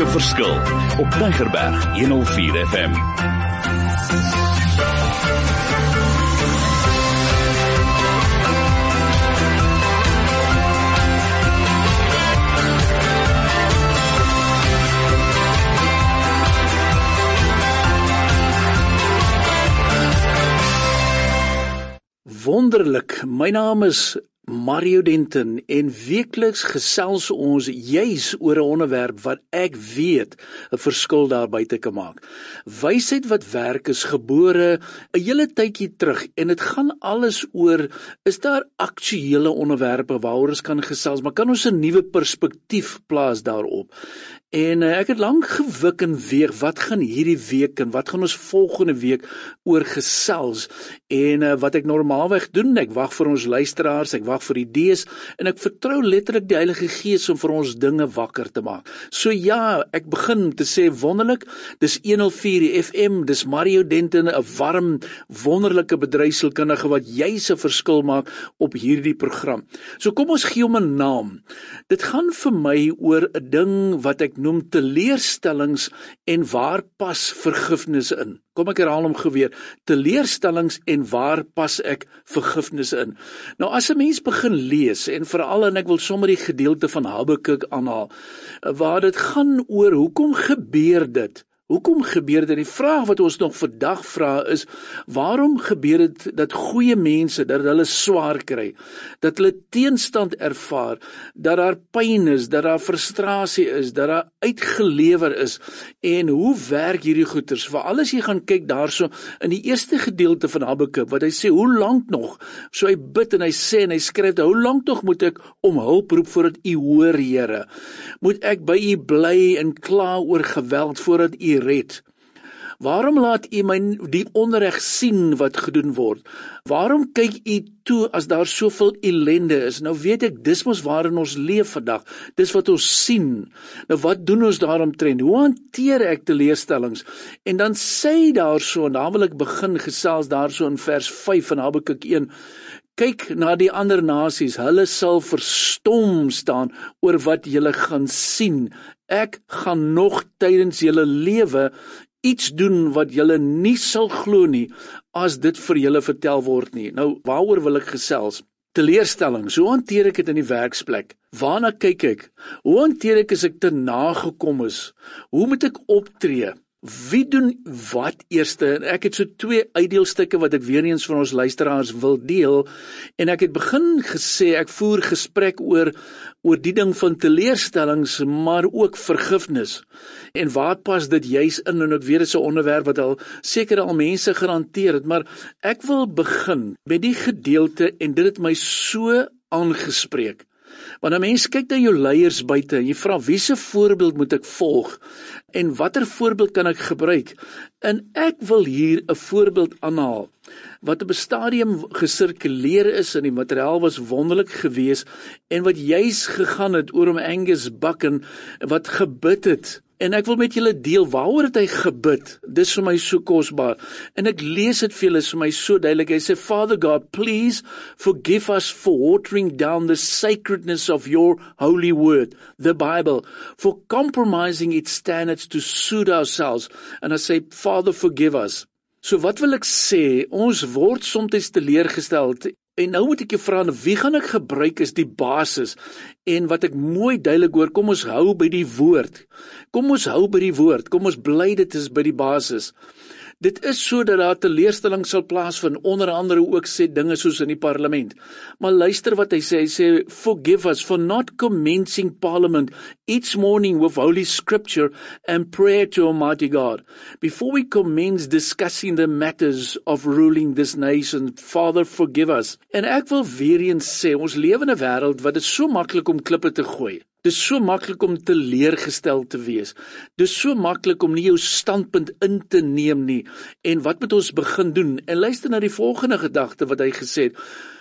'n verskil op Tygerberg 104 FM. Wonderlik, my naam is Mario Denton en weekliks gesels ons juis oor 'n onderwerp wat ek weet 'n verskil daar buite kan maak. Wysheid wat werk is gebore 'n hele tydjie terug en dit gaan alles oor, is daar aktuele onderwerpe waaroor ons kan gesels, maar kan ons 'n nuwe perspektief plaas daarop? En ek het lank gewik en weeg, wat gaan hierdie week en wat gaan ons volgende week oor gesels? En wat ek normaalweg doen, ek wag vir ons luisteraars, ek wag vir idees en ek vertrou letterlik die Heilige Gees om vir ons dinge wakker te maak. So ja, ek begin te sê wonderlik, dis 104 FM, dis Mario Denton, 'n warm, wonderlike bedryfsielkundige wat juis 'n verskil maak op hierdie program. So kom ons gee hom 'n naam. Dit gaan vir my oor 'n ding wat ek noem teleurstellings en waar pas vergifnis in. Kom ek herhaal hom weer, teleurstellings en waar pas ek vergifnis in. Nou as 'n mens begin lees, en veral en ek wil sommer die gedeelte van Habakuk aanhaal, waar dit gaan oor hoekom gebeur dit? Hoekom gebeur dit? Die vraag wat ons nog vandag vra is, waarom gebeur dit dat goeie mense, dat hulle swaar kry, dat hulle teenstand ervaar, dat daar pyn is, dat daar frustrasie is, dat daar uitgelewer is, en hoe werk hierdie goeters? Veral as jy gaan kyk daarso in die eerste gedeelte van Habakuk, wat hy sê, hoe lank nog? So hy bid en hy sê en hy skryf, hoe lank nog moet ek om hulp roep voordat u hoor, Here? Moet ek by u bly en kla oor geweld voordat u red? Waarom laat u my die onreg sien wat gedoen word? Waarom kyk u toe as daar soveel ellende is? Nou weet ek, dis mos waarin ons leef vandag. Dis wat ons sien. Nou wat doen ons daaromtrent? Hoe hanteer ek teleurstellings? En dan sê hy daarso, en daar wil ek begin gesels daarso in vers 5 van Habakuk 1, kyk na die ander nasies, hulle sal verstom staan oor wat julle gaan sien. Ek gaan nog tydens julle lewe iets doen wat julle nie sal glo nie, as dit vir julle vertel word nie. Nou, waaroor wil ek gesels? Teleurstellings, hoe hanteer ek dit in die werksplek? Waarna kyk ek? Hoe hanteer ek as ek te nagekom is? Hoe moet ek optree? Wie doen wat eerste? En ek het so 2 uitdeelstukke wat ek weer eens van ons luisteraars wil deel, en ek het begin gesê, ek voer gesprek oor die ding van teleurstellings, maar ook vergifnis. En waar pas dit juis in? En ek weet dit is 'n onderwerp wat al seker al mense gehanteer het, maar ek wil begin met die gedeelte, en dit het my so aangespreek. Want 'n mens kyk na jou leiers buite en jy vra, wiese voorbeeld moet ek volg? En watter voorbeeld kan ek gebruik? En ek wil hier 'n voorbeeld aanhaal, wat op 'n stadium gesirkuleer is, en die materiaal was wonderlik geweest, en wat juis gegaan het oor Angus Buchan, wat gebid het. En ek wil met julle deel, waaroor het hy gebid? Dis vir my so kosbaar. En ek lees dit vir julle, is vir my so duidelik. Hy sê, Father God, please forgive us for watering down the sacredness of your holy word, the Bible, for compromising its standards to suit ourselves. And I say, Father, forgive us. So wat wil ek sê? Ons word soms teleurgestel. En nou moet ek jou vra, wie gaan ek gebruik is die basis? En wat ek mooi duidelik hoor, kom ons hou by die woord. Kom ons hou by die woord. Kom ons bly dit is by die basis. Dit is so dat daar teleurstelling sal plaasvind, onder andere ook sê dinge soos in die parlement. Maar luister wat hy sê, forgive us for not commencing parliament each morning with holy scripture and prayer to Almighty God. Before we commence discussing the matters of ruling this nation, Father, forgive us. En ek wil weer eens sê, ons lewe in 'n wêreld wat dit so maklik om klippe te gooi. Dis so maklik om teleurgestel te wees. Dis so maklik om nie jou standpunt in te neem nie. En wat moet ons begin doen? En luister na die volgende gedagte wat hy gesê het.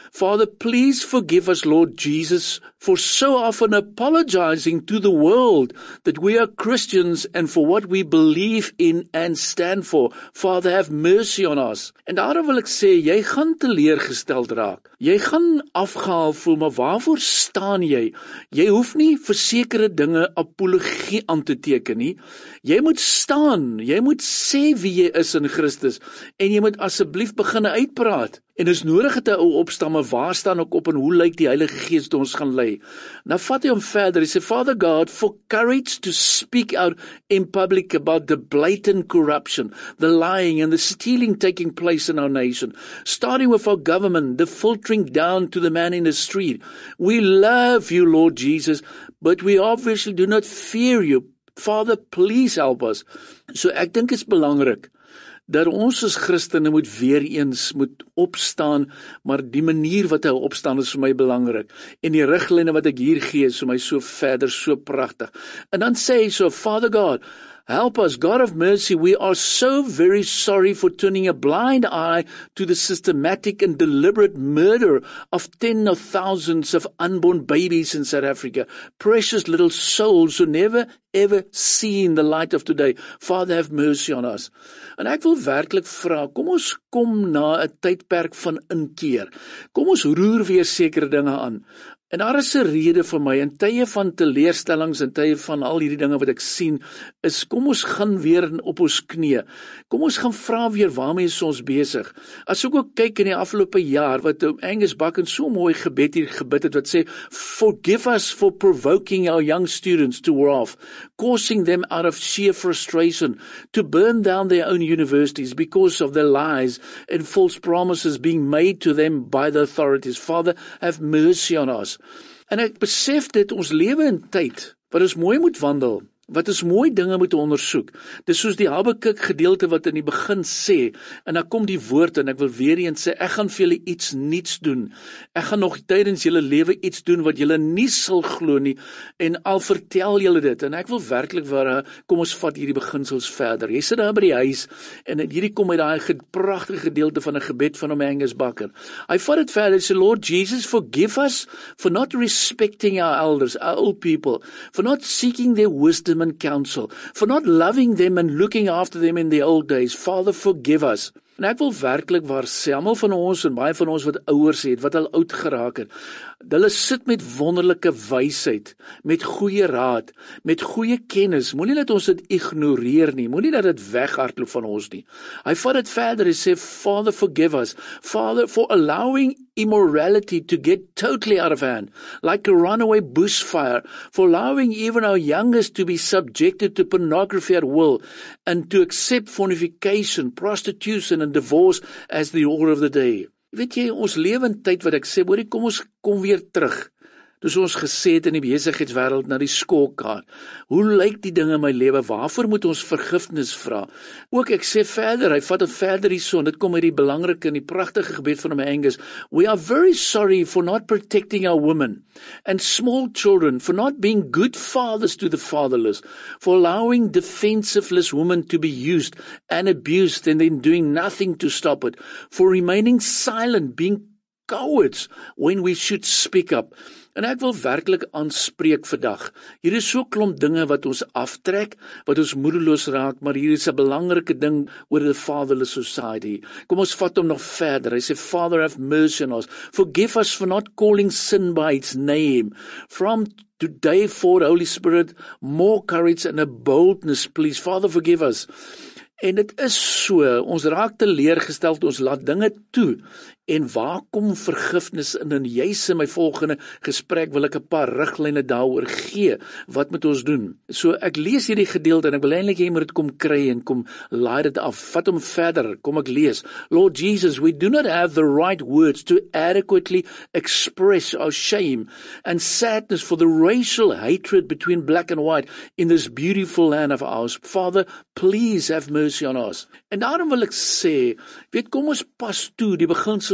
Father, please forgive us, Lord Jesus, for so often apologizing to the world that we are Christians and for what we believe in and stand for. Father, have mercy on us. En daarom wil ek sê, jy gaan teleurgesteld raak. Jy gaan afgehaal voel, maar waarvoor staan jy? Jy hoef nie vir sekere dinge apologie aan te teken nie. Jy moet staan, jy moet sê wie jy is in Christus, en jy moet asseblief begin uitpraat. En is nodig het 'n ou opstaan, maar waar staan ek op en hoe lyk die Heilige Gees wat ons gaan lei? Nou vat hy hom verder, hy sê, Father God, for courage to speak out in public about the blatant corruption, the lying and the stealing taking place in our nation, starting with our government, the filtering down to the man in the street. We love you, Lord Jesus, but we obviously do not fear you. Father, please help us. So ek dink is belangrik dat ons as Christene moet weer eens moet opstaan, maar die manier wat hy opstaan is vir my belangrik. En die riglyne wat ek hier gee is vir my so verder, so pragtig. En dan sê hy so, Father God, help us, God of mercy, we are so very sorry for turning a blind eye to the systematic and deliberate murder of tens of thousands of unborn babies in South Africa, precious little souls who never ever seen the light of today. Father, have mercy on us. En ek wil werklik vra, kom ons kom na 'n tydperk van inkeer. Kom ons roer weer sekere dinge aan. En daar is 'n rede vir my, in tye van teleurstellings, in tye van al hierdie dinge wat ek sien, is kom ons gaan weer op ons knieë. Kom ons gaan vra weer waarmee is ons besig. As ek ook kyk in die afgelope jaar, wat Angus Buchan so mooi gebed hier gebid het, wat sê, forgive us for provoking our young students to wrath, causing them out of sheer frustration to burn down their own universities because of the lies and false promises being made to them by the authorities. Father, have mercy on us. En ek besef dit, ons lewe in tyd wat ons mooi moet wandel, wat ons mooi dinge moet ondersoek. Dis soos die Habakuk gedeelte wat in die begin sê, en dan kom die woord en ek wil weer eens sê, ek gaan vir julle iets niets doen. Ek gaan nog tydens julle lewe iets doen wat julle nie sal glo nie, en al vertel julle dit, en ek wil werklik waar, kom ons vat hierdie beginsels verder. Jy sit daar by die huis, en hierdie kom uit daai pragtige gedeelte van 'n gebed van hom Angus Buchan. Hy vat dit verder, hy sê, Lord Jesus, forgive us for not respecting our elders, our old people, for not seeking their wisdom and counsel, for not loving them and looking after them in the old days. Father, forgive us. En ek wil werklik waar sê, almal van ons en baie van ons wat ouers het, wat al oud geraak het, hulle sit met wonderlike wysheid, met goeie raad, met goeie kennis. Moenie dat ons dit ignoreer nie, moenie dat dit weghardloop van ons nie. Hy vat dit verder, hy sê, Father, forgive us. Father, for allowing immorality to get totally out of hand, like a runaway bushfire, for allowing even our youngest to be subjected to pornography at will, and to accept fornication, prostitution and divorce as the order of the day. Weet jy, ons lewe in tyd wat ek sê, hoorie, kom ons kom weer terug. Dus ons gesê het in die besigheidswêreld na die scorecard. Hoe lyk die dinge in my lewe? Waarvoor moet ons vergifnis vra? Ook ek sê verder, hy vat dit verder hierson. Dit kom uit die belangrike en die pragtige gebed van hom Angus. We are very sorry for not protecting our women and small children, for not being good fathers to the fatherless, for allowing defenseless women to be used and abused and then doing nothing to stop it, for remaining silent, being cowards when we should speak up. En ek wil werklik aanspreek vandag. Hier is so klomp dinge wat ons aftrek, wat ons moedeloos raak, maar hier is 'n belangrike ding oor the fatherless society. Kom ons vat hom nog verder. Hy sê, Father, have mercy on us. Forgive us for not calling sin by its name. From today forward, Holy Spirit, more courage and a boldness, please. Father, forgive us. En dit is so, ons raak teleurgesteld, ons laat dinge toe. En waar kom vergifnis in? En juis in my volgende gesprek wil ek 'n paar riglyne daaroor gee. Wat moet ons doen? So ek lees hierdie gedeelte en ek wil eintlik hê moet dit kom kry en kom laai dit af. Vat hom verder, kom ek lees. Lord Jesus, we do not have the right words to adequately express our shame and sadness for the racial hatred between black and white in this beautiful land of ours. Father, please have mercy on us. En daarom wil ek sê, weet, kom ons pas toe die beginsels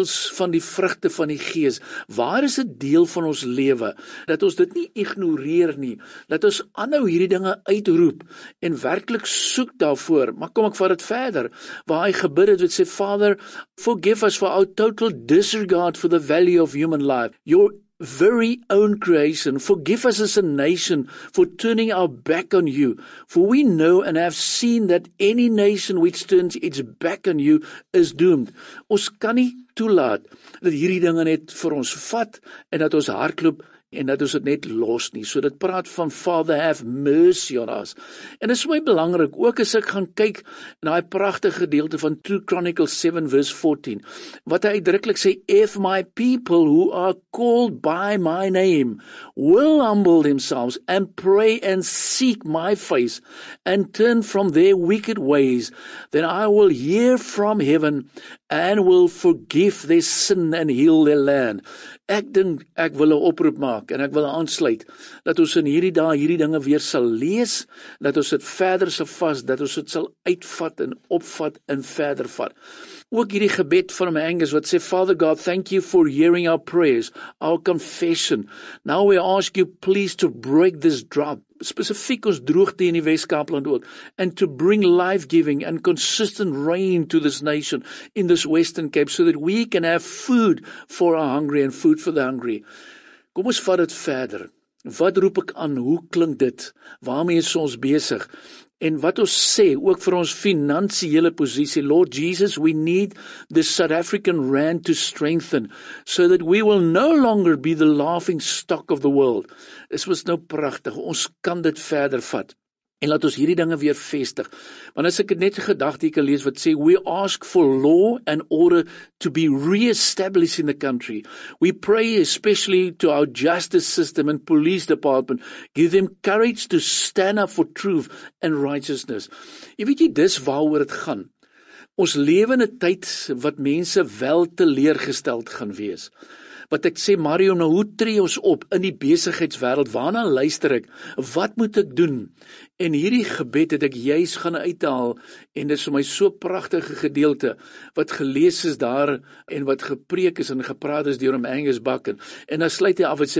ons van die vrugte van die Gees? Waar is 'n deel van ons lewe dat ons dit nie ignoreer nie, dat ons aanhou hierdie dinge uitroep en werklik soek daarvoor? Maar kom ek vat dit verder, waar hy gebid het, sê, Father, forgive us for our total disregard for the value of human life, your very own creation. Forgive us as a nation for turning our back on you, for we know and have seen that any nation which turns its back on you is doomed. Ons kan nie toelaat dat hierdie dinge net vir ons vat en dat ons hardloop en dat ons dit net los nie. So dit praat van Father, have mercy on us. En dit is my belangrik, ook as ek gaan kyk na die pragtige gedeelte van 2 Chronicles 7 verse 14, wat hy uitdruklik sê, if my people who are called by my name will humble themselves and pray and seek my face and turn from their wicked ways, then I will hear from heaven and will forgive their sin and heal their land. Ek dink ek wil 'n oproep maak en ek wil aansluit dat ons in hierdie dae hierdie dinge weer sal lees, dat ons dit verder sal vas, dat ons dit sal uitvat en opvat en verder vat. Ook hierdie gebed van Angus wat sê, Father God, thank you for hearing our prayers, our confession. Now we ask you please to break this drought, spesifiek ons droogte in die Wes-Kaapland ook, and to bring life-giving and consistent rain to this nation in this Western Cape so that we can have food for our hungry and food for the hungry. Kom ons vat dit verder. Wat roep ek aan? Hoe klink dit? Waarmee is ons besig? En wat ons sê, ook vir ons finansiële posisie, Lord Jesus, we need the South African rand to strengthen, so that we will no longer be the laughing stock of the world. Dit was nou pragtig, ons kan dit verder vat. En laat ons hierdie dinge weer vestig. Want as ek net 'n gedagte kan lees wat sê, we ask for law and order to be re-established in the country. We pray especially to our justice system and police department, give them courage to stand up for truth and righteousness. Jy weet jy, dis waaroor dit gaan. Ons lewe in 'n tyd wat mense wel teleurgesteld gaan wees. Wat ek sê, Mario, nou hoe tree ons op in die besigheidswêreld? Waarna luister ek? Wat moet ek doen? En hierdie gebed het ek juis gaan uithaal, en dit is vir my so pragtige gedeelte, wat gelees is daar, en wat gepreek is en gepraat is deur Angus Buchan. En dan sluit hy af en sê,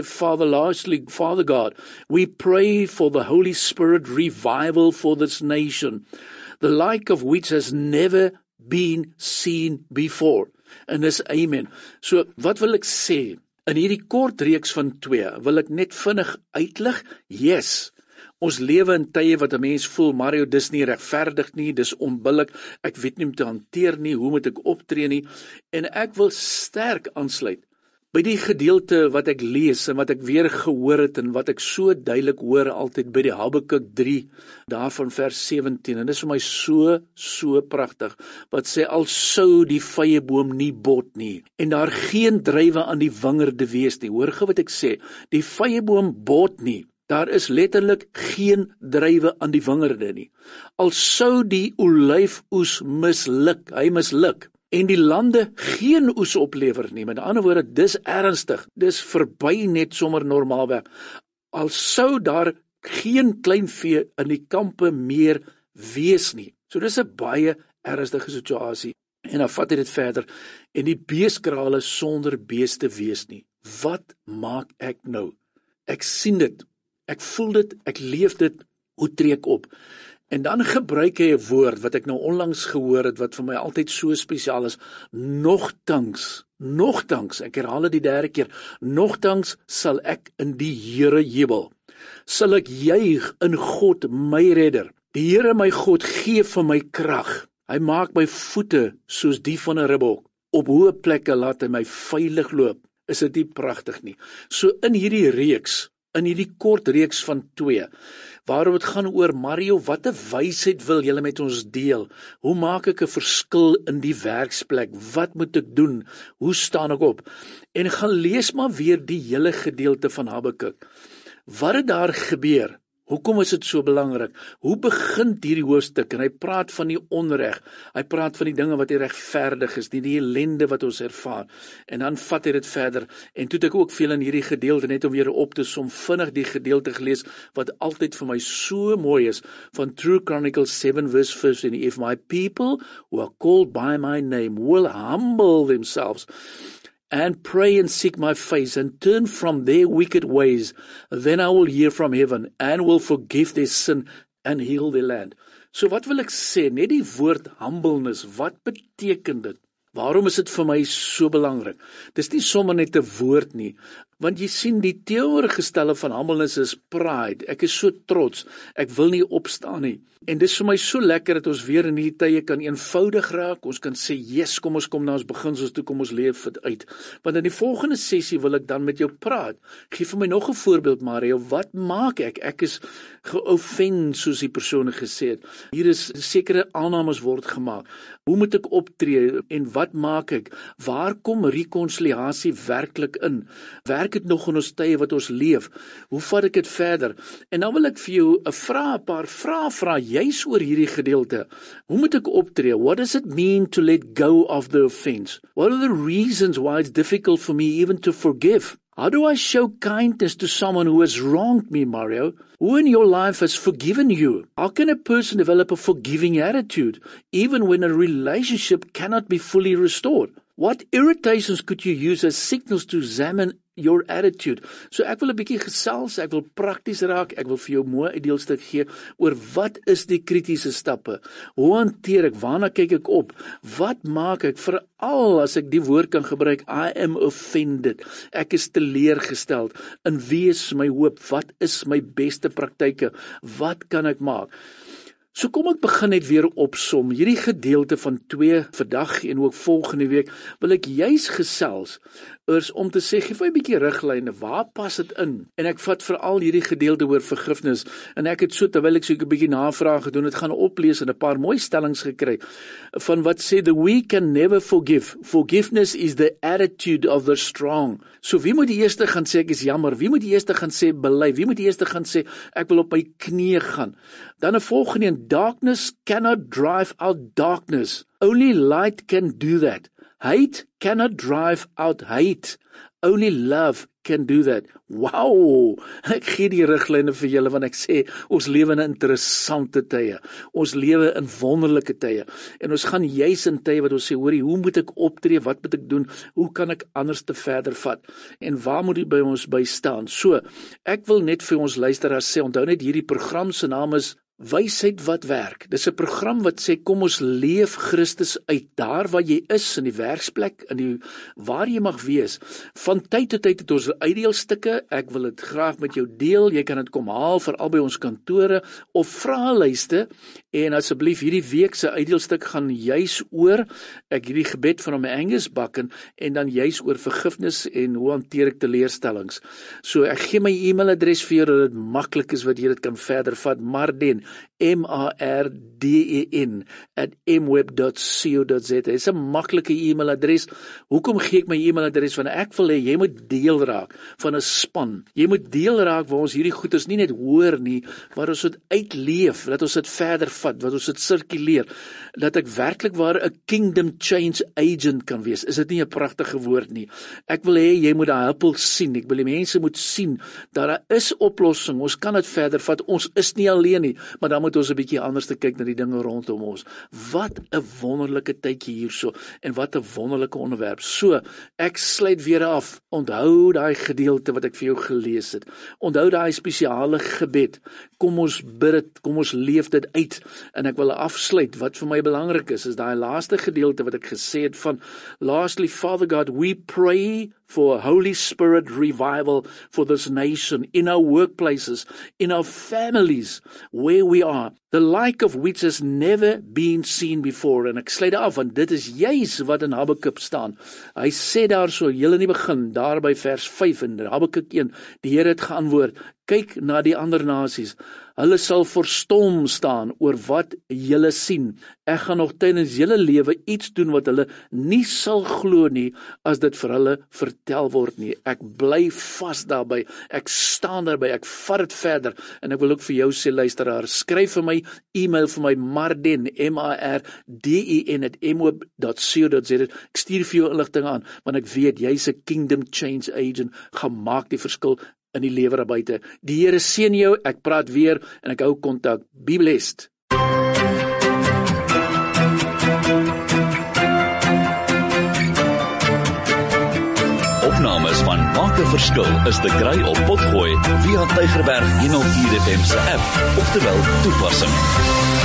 Father God, we pray for the Holy Spirit revival for this nation, the like of which has never been seen before. En dis amen. So, wat wil ek sê? In hierdie kort reeks van 2, wil ek net vinnig uitlig, yes, ons lewe in tye wat 'n mens voel, Mario, dis nie regverdig nie, dis onbillik, ek weet nie hoe om te hanteer nie, hoe moet ek optree nie, en ek wil sterk aansluit by die gedeelte wat ek lees en wat ek weer gehoor het en wat ek so duidelik hoor altyd by die Habakuk 3, daarvan vers 17, en dit is vir my so pragtig, wat sê, al sou die vyeboom nie bot nie, en daar geen druiwe aan die wingerde wees nie. Hoor gou wat ek sê, die vyeboom bot nie, daar is letterlik geen druiwe aan die wingerde nie. Al sou die olyfoes misluk, hy misluk, en die lande geen oes oplewer nie. Met ander woorde, dis ernstig, dis verby net sommer normaalweg. Al sou daar geen kleinvee in die kampe meer wees nie. So dis 'n baie ernstige situasie. En dan vat hy dit verder, en die beeskrale sonder beeste wees nie. Wat maak ek nou? Ek sien dit, ek voel dit, ek leef dit, hoe tree ek op? En dan gebruik hy 'n woord wat ek nou onlangs gehoor het, wat vir my altyd so spesiaal is, nogtans, ek herhaal dit die 3de keer, nogtans sal ek in die Here jubel, sal ek juig in God my redder. Die Here my God gee vir my krag, hy maak my voete soos die van 'n ribbok, op hoë plekke laat hy my veilig loop. Is dit nie pragtig nie? So in hierdie reeks, in hierdie kort reeks van 2, waarom het gaan oor, Mario, wat 'n wysheid wil julle met ons deel? Hoe maak ek 'n verskil in die werksplek? Wat moet ek doen? Hoe staan ek op? En gaan lees maar weer die hele gedeelte van Habakuk. Wat het daar gebeur? Hoekom is dit so belangrik? Hoe begin hierdie hoofstuk? En hy praat van die onreg. Hy praat van die dinge wat nie regverdig is, die ellende wat ons ervaar. En dan vat hy dit verder. En toe het ek ook veel in hierdie gedeelte, net om weer op te som, vinnig die gedeelte gelees, wat altyd vir my so mooi is, van True Chronicles 7 verse 15, if my people who are called by my name will humble themselves, and pray and seek my face and turn from their wicked ways, then I will hear from heaven and will forgive their sin and heal their land. So wat wil ek sê? Net die woord humbleness, wat beteken dit? Waarom is dit vir my so belangrik? Dis nie sommer net 'n woord nie, want jy sien die teenoorgestelde van humbleness is pride. Ek is so trots, ek wil nie opstaan nie. En dis vir my so lekker dat ons weer in hierdie tye kan eenvoudig raak. Ons kan sê, yes, kom ons kom na ons beginsels toe, kom ons leef dit uit. Want in die volgende sessie wil ek dan met jou praat. Geef vir my nog 'n voorbeeld, Mario. Wat maak ek? Ek is geoffend, soos die persoon gesê het. Hier is sekere aannames word gemaak. Hoe moet ek optree en wat maak ek? Waar kom rekonsiliasie werklik in? Werk dit nog in ons tye wat ons leef? Hoe vat ek dit verder? En dan wil ek vir jou 'n paar vrae vra juis oor hierdie gedeelte. Hoe moet ek optree? What does it mean to let go of the offense? What are the reasons why it's difficult for me even to forgive? How do I show kindness to someone who has wronged me, Mario? Who in your life has forgiven you? How can a person develop a forgiving attitude, even when a relationship cannot be fully restored? What irritations could you use as signals to examine your attitude? So ek wil 'n bietjie gesels, ek wil prakties raak, ek wil vir jou 'n mooi uitdeelstuk gee oor wat is die kritiese stappe? Hoe hanteer ek? Waarna kyk ek op? Wat maak ek? Veral as ek die woord kan gebruik, I am offended. Ek is teleurgesteld. In wie is my hoop? Wat is my beste praktyke? Wat kan ek maak? So kom ek begin net weer opsom. Hierdie gedeelte van 2 vandag en ook volgende week wil ek juis gesels is om te sê, geef my 'n bietjie riglyne, waar pas dit in? En ek vat veral hierdie gedeelte oor vergifnis, en ek het so, terwyl ek so 'n bietjie navraag gedoen het, gaan oplees en 'n paar mooi stellings gekry, van wat sê, the weak can never forgive. Forgiveness is the attitude of the strong. So wie moet die eerste gaan sê, ek is jammer? Wie moet die eerste gaan sê, bely? Wie moet die eerste gaan sê, ek wil op my knieë gaan? Dan 'n volgende een, darkness cannot drive out darkness. Only light can do that. Hate cannot drive out hate. Only love can do that. Wow! Ek gee die riglyne vir julle, want ek sê, ons lewe in interessante tye. Ons lewe in wonderlike tye. En ons gaan juis in tye wat ons sê, hoorie, hoe moet ek optree? Wat moet ek doen? Hoe kan ek anders te verder vat? En waar moet dit by ons bystaan? So, ek wil net vir ons luisteraars sê, onthou net hierdie program se naam is Wysheid wat werk. Dis 'n program wat sê, kom ons leef Christus uit, daar waar jy is, in die werksplek, waar jy mag wees. Van tyd tot tyd het ons uitdeelstukke, ek wil dit graag met jou deel, jy kan dit kom haal, veral by ons kantore, of vraelyste, en asseblief, hierdie week se uitdeelstuk gaan juis oor, ek hierdie gebed van my Angus bakken, en dan juis oor vergifnis, en hoe hanteer ek teleurstellings. So, ek gee my e-mailadres vir jou, dat dit maklik is, wat jy dit kan verder vat, Marden, MARDEN @mweb.co.za. Dit is 'n maklike e-mailadres. Hoekom gee ek my e-mailadres? Want ek wil hê jy moet deel raak van 'n span. Jy moet deel raak waar ons hierdie goeders nie net hoor nie, maar ons dit uitleef, dat ons dit verder vat, dat ons dit sirkuleer, dat ek werklik waar 'n kingdom change agent kan wees. Is dit nie 'n pragtige woord nie? Ek wil hê jy moet daai huppel sien. Ek wil die mense moet sien dat daar is oplossing. Ons kan dit verder vat. Ons is nie alleen nie. Maar dan moet ons 'n bietjie anders te kyk na die dinge rondom ons. Wat 'n wonderlike tydjie hierso, en wat 'n wonderlike onderwerp. So, ek sluit weer af. Onthou daai gedeelte wat ek vir jou gelees het. Onthou daai spesiale gebed. Kom ons bid dit, kom ons leef dit uit. En ek wil afsluit. Wat vir my belangrik is daai laaste gedeelte wat ek gesê het van, lastly, Father God, we pray for a Holy Spirit revival for this nation, in our workplaces, in our families, where we are, the like of which has never been seen before. En ek sluit af, want dit is juis wat in Habakuk staan. Hy sê daar so, heel in die begin, daar by vers 5 in Habakuk 1, die Here het geantwoord, kyk na die ander nasies, hulle sal verstom staan oor wat julle sien, ek gaan nog tydens julle lewe iets doen wat hulle nie sal glo nie, as dit vir hulle vertel word nie. Ek bly vas daarby, ek staan daarby, ek vat dit verder, en ek wil ook vir jou sê, luisteraar, skryf vir my, e-mail vir my, Marden, marden@mo.co.za, ek stuur vir jou inligting aan, want ek weet, jy's 'n kingdom change agent, gemaak die verskil in die lewe daar buite. Die Here seën jou, ek praat weer, en ek hou kontak. Be blessed. Opnames van Maak 'n Verskil is te kry op Potgooi via Tygerberg 104 FM se app, oftewel toepassing.